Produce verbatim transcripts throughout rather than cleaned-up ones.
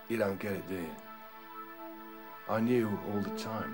You don't get it, do you? I knew all the time.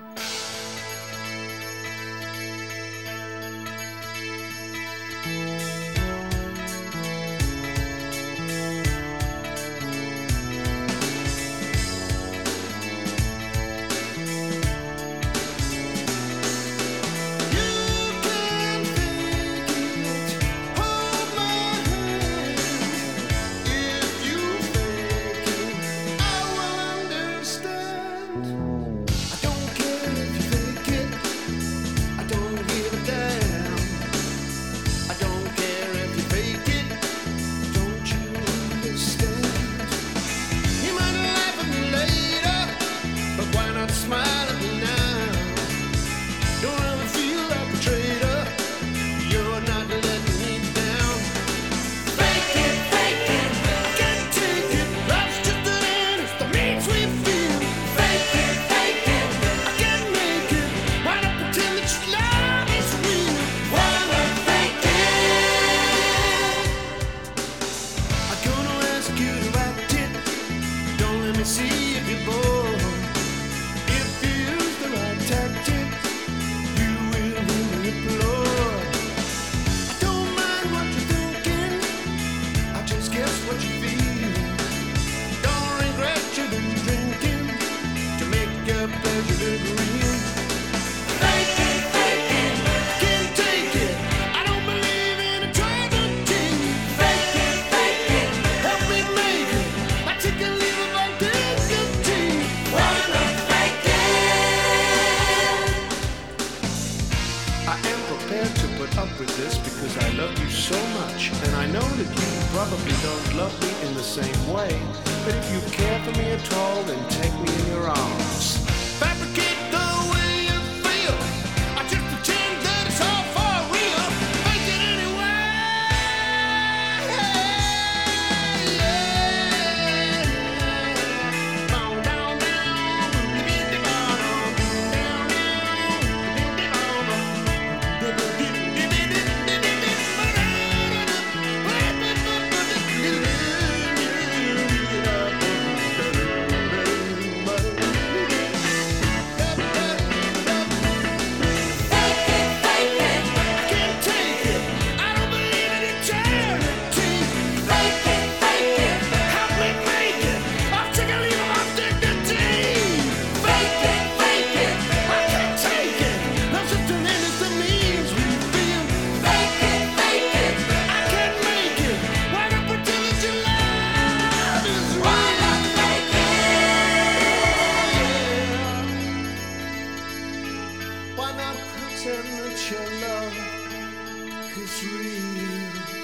See if you're bored. If you use the right tactic, you will manipulate. I don't mind what you're thinking, I just guess what you feel. Don't regret you've been drinking to make your pleasure look real. Fake it, fake it, I can't take it. I don't believe in a tragedy. Fake it, fake it, help me make it. I take a leave of my dignity. Wanna fake it? I am prepared to put up with this because I love you so much, and I know that you probably don't love me in the same way. But if you care for me at all, then take me in your arms. Fabricate the way you feel. I just pretend that it's all for real. Make it anyway. Down, down, down. Why not pretend that your love is real?